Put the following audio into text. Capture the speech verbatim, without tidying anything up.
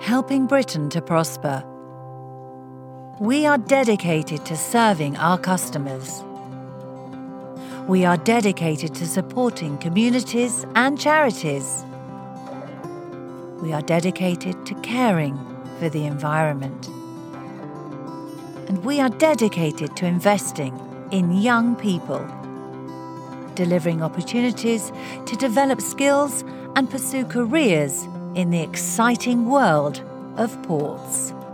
helping Britain to prosper. We are dedicated to serving our customers. We are dedicated to supporting communities and charities. We are dedicated to caring for the environment. And we are dedicated to investing in young people, delivering opportunities to develop skills and pursue careers in the exciting world of ports.